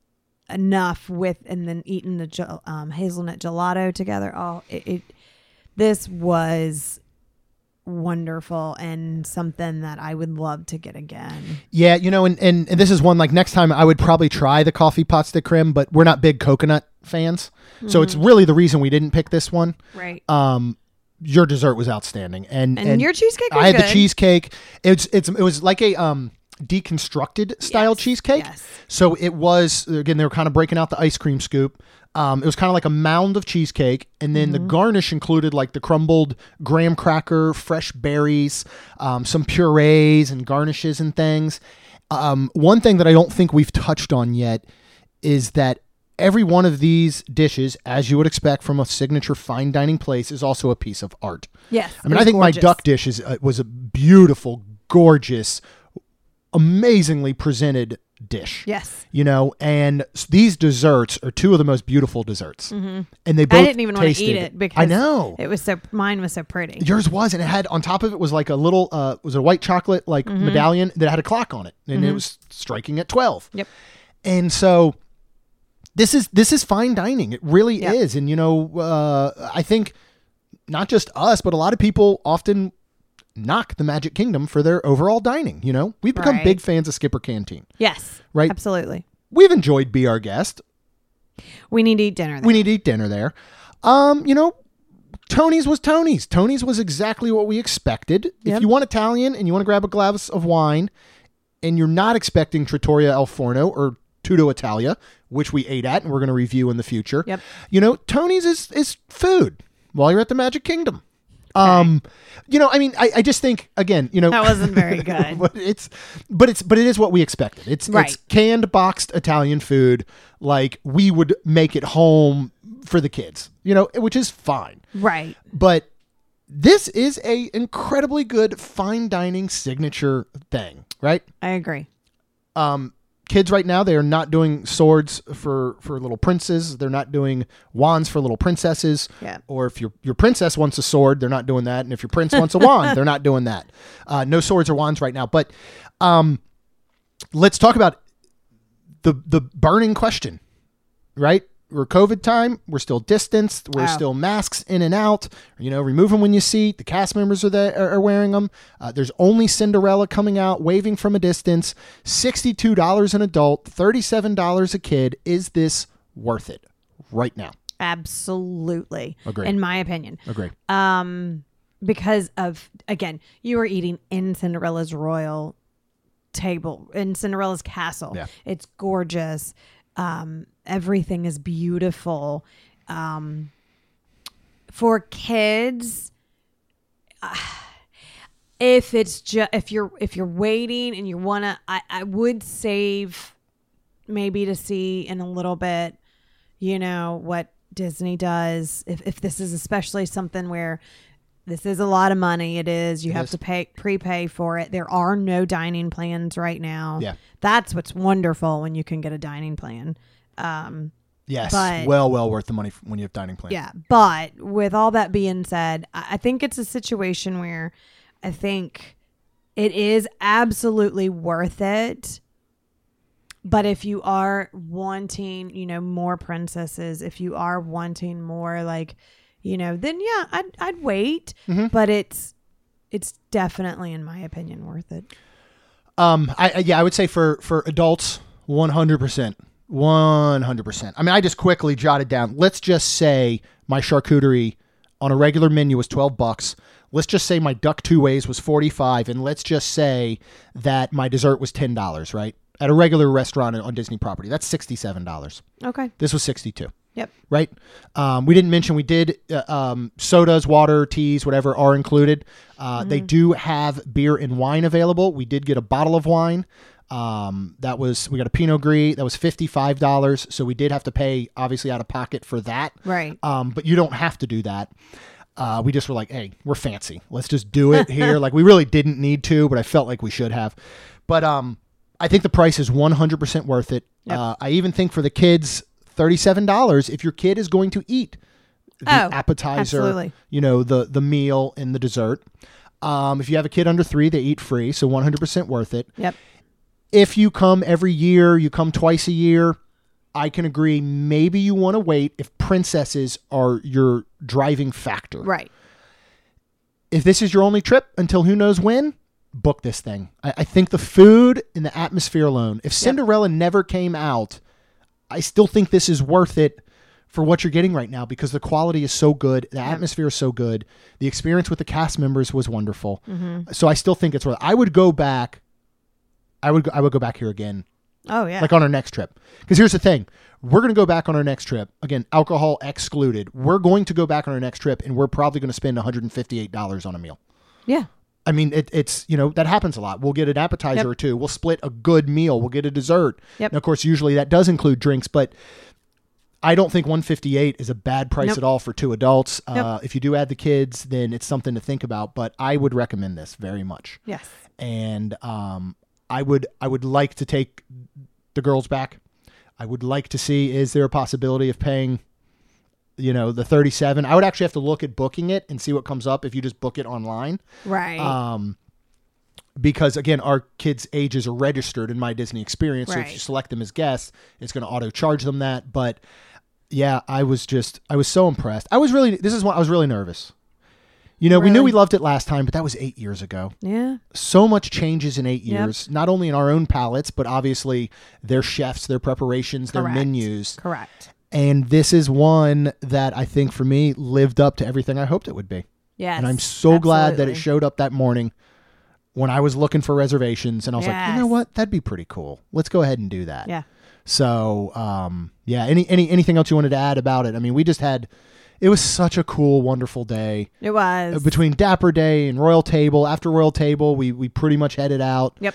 enough with, and then eating the gel- um, hazelnut gelato together. Oh, it, it this was wonderful and something that I would love to get again. Yeah, you know, and, and, and this is one, like, next time I would probably try the coffee pâte de crème, but we're not big coconut fans. So it's really the reason we didn't pick this one. Right. Um, your dessert was outstanding. And, And, your cheesecake was I had good. the cheesecake. It's it's it was like a um deconstructed style Yes, cheesecake. yes. So it was, again, they were kind of breaking out the ice cream scoop. Um, it was kind of like a mound of cheesecake, and then Mm-hmm. the garnish included like the crumbled graham cracker, fresh berries, um, some purees and garnishes and things. Um, one thing that I don't think we've touched on yet is that every one of these dishes, as you would expect from a signature fine dining place, is also a piece of art. Yes. I mean, it I was think gorgeous. my duck dish is uh, was a beautiful, gorgeous, amazingly presented dish. Yes. You know, and s- these desserts are two of the most beautiful desserts, and they both. Mm-hmm. I didn't even want to tasted, eat it because I know it was so, mine was so pretty. yours was, and it had on top of it was like a little, uh, was a white chocolate like Mm-hmm. medallion that had a clock on it, and it was striking at twelve. Yep. And so this is this is fine dining. It really Yep. is. And you know, uh, I think not just us, but a lot of people often knock the Magic Kingdom for their overall dining. You know, we've become Right. big fans of Skipper Canteen. Yes. Right. Absolutely. We've enjoyed Be Our Guest. We need to eat dinner there. We need to eat dinner there. Um, you know, Tony's was Tony's. Tony's was exactly what we expected. If Yep. you want Italian and you want to grab a glass of wine, and you're not expecting Trattoria El Forno or Tutto Italia, which we ate at and we're going to review in the future. Yep. You know, Tony's is is food while you're at the Magic Kingdom. Um, you know, I mean, I, I just think again, you know, That wasn't very good. but it's, but it's, but it is what we expected. It's, Right. it's canned, boxed Italian food. Like we would make it home for the kids, you know, which is fine. Right. But this is a incredibly good fine dining signature thing, right? I agree. Um, kids right now, they are not doing swords for, for little princes. They're not doing wands for little princesses. Yeah. Or if your, your princess wants a sword, they're not doing that. And if your prince wants a wand, they're not doing that. Uh, no swords or wands right now. But um, let's talk about the the burning question, right? We're COVID time. We're still distanced. We're Wow. still masks in and out. You know, remove them when you see. The cast members are there are, are wearing them. Uh, there's only Cinderella coming out, waving from a distance. Sixty-two dollars an adult, thirty-seven dollars a kid. Is this worth it right now? Absolutely. Agree. In my opinion. Agree. Um, because of, again, you are eating in Cinderella's royal table, in Cinderella's castle. Yeah. It's gorgeous. Um, everything is beautiful. Um, for kids, uh, if it's just, if you're, if you're waiting and you want to, I, I would save maybe to see in a little bit, you know, what Disney does. If, if this is especially something where this is a lot of money. It is. You It have is. to pay prepay for it. There are no dining plans right now. Yeah. That's what's wonderful when you can get a dining plan. Um, Yes. But- well, well worth the money f- when you have dining plan. yeah. But with all that being said, I I think it's a situation where I think it is absolutely worth it. But if you are wanting, you know, more princesses, if you are wanting more, like, you know, then yeah, I'd I'd wait. Mm-hmm. But it's it's definitely, in my opinion, worth it. Um, I, I yeah, I would say for for adults, one hundred percent, one hundred percent. I mean, I just quickly jotted down. Let's just say my charcuterie on a regular menu was twelve bucks. Let's just say my duck two ways was forty-five, and let's just say that my dessert was ten dollars, right? At a regular restaurant on Disney property, that's sixty-seven dollars. Okay. This was sixty-two. Yep. Right. Um, we didn't mention we did uh, um, sodas, water, teas, whatever are included. Uh, Mm-hmm. They do have beer and wine available. We did get a bottle of wine. Um, that was, we got a Pinot Gris. That was fifty-five dollars. So we did have to pay obviously out of pocket for that. Right. Um, but you don't have to do that. Uh, we just were like, hey, we're fancy. Let's just do it here. Like we really didn't need to, but I felt like we should have. But um, I think the price is one hundred percent worth it. Yep. Uh, I even think for the kids, thirty-seven dollars if your kid is going to eat the Oh, appetizer, absolutely. you know, the, the meal and the dessert. Um, if you have a kid under three, they eat free. So one hundred percent worth it. Yep. If you come every year, you come twice a year, I can agree. Maybe you want to wait if princesses are your driving factor. Right. If this is your only trip until who knows when, book this thing. I, I think the food and the atmosphere alone, if Cinderella never came out, I still think this is worth it for what you're getting right now because the quality is so good. The atmosphere is so good. The experience with the cast members was wonderful. Mm-hmm. So I still think it's worth it. I would go back. I would, go, I would go back here again. Oh yeah. Like on our next trip. Because here's the thing. We're going to go back on our next trip. Again, alcohol excluded. We're going to go back on our next trip and we're probably going to spend one hundred fifty-eight dollars on a meal. yeah. I mean, it, it's, you know, that happens a lot. We'll get an appetizer Yep. or two. We'll split a good meal. We'll get a dessert. Yep. And of course, usually that does include drinks, but I don't think one hundred fifty-eight is a bad price Nope. at all for two adults. Nope. Uh, if you do add the kids, then it's something to think about, but I would recommend this very much. Yes. And um, I would, I would like to take the girls back. I would like to see, is there a possibility of paying, you know, the thirty-seven? I would actually have to look at booking it and see what comes up if you just book it online. Right. Um, because again, our kids' ages are registered in My Disney Experience. So if Right. you select them as guests, it's going to auto charge them that. But yeah, I was just, I was so impressed. I was really, this is why I was really nervous. You know, we knew we Really? loved it last time, but that was eight years ago. yeah. So much changes in eight Yep. years, not only in our own palates, but obviously their chefs, their preparations, their Correct. menus. Correct. And this is one that I think for me lived up to everything I hoped it would be. Yes. And I'm so glad that it absolutely. showed up that morning when I was looking for reservations. And I was like, you know Yes. what? That'd be pretty cool. Let's go ahead and do that. Yeah. So, um, yeah, any, any, anything else you wanted to add about it? I mean, we just had, it was such a cool, wonderful day. It was. Between Dapper Day and Royal Table. After Royal Table, we, we pretty much headed out. Yep.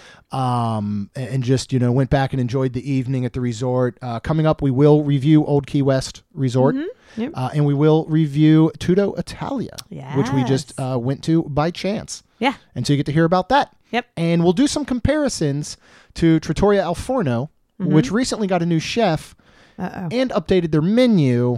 Um, and and just, you know, went back and enjoyed the evening at the resort. Uh, coming up, we will review Old Key West Resort. Mm-hmm. Yep. Uh, and we will review Tutto Italia, which we just Yes. uh, went to by chance. Yeah. And so you get to hear about that. Yep. And we'll do some comparisons to Trattoria Al Forno, Mm-hmm. which recently got a new chef Uh-oh. and updated their menu.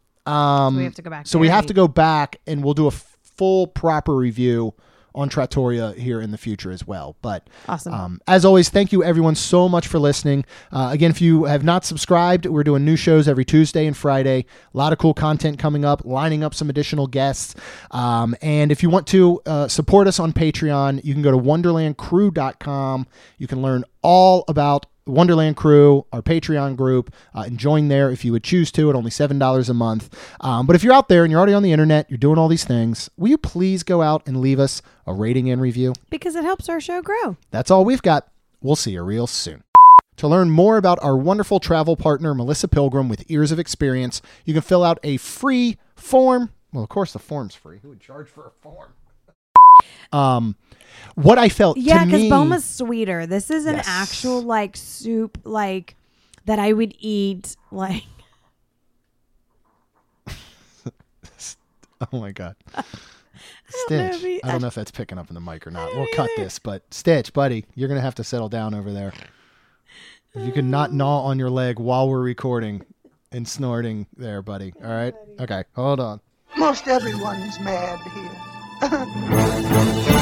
Um, So we have to go back So we there have and to eat. go back and we'll do a full proper review on Trattoria here in the future as well. But Awesome. um, as always, thank you everyone so much for listening. Uh, again, if you have not subscribed, we're doing new shows every Tuesday and Friday. A lot of cool content coming up, lining up some additional guests. Um, and if you want to uh, support us on Patreon, you can go to wonderland crew dot com. You can learn all about Wonderland Crew, our Patreon group, uh, and join there if you would choose to at only seven dollars a month. Um, but if you're out there and you're already on the internet, you're doing all these things, will you please go out and leave us a rating and review? Because it helps our show grow. That's all we've got. We'll see you real soon. To learn more about our wonderful travel partner, Melissa Pilgrim, with Ears of Experience, you can fill out a free form. Well, of course, the form's free. Who would charge for a form? um, what I felt Yeah, to because me, Boma's sweeter. This is an Yes. actual like soup, like that I would eat. Like oh my god, don't know Stitch. if he- I don't know if that's picking up in the mic or not. We'll cut this, but Stitch, buddy, you're going to have to settle down over there. If you can not gnaw on your leg while we're recording and snorting there, buddy. All right? Okay, hold on. Most everyone's mad here.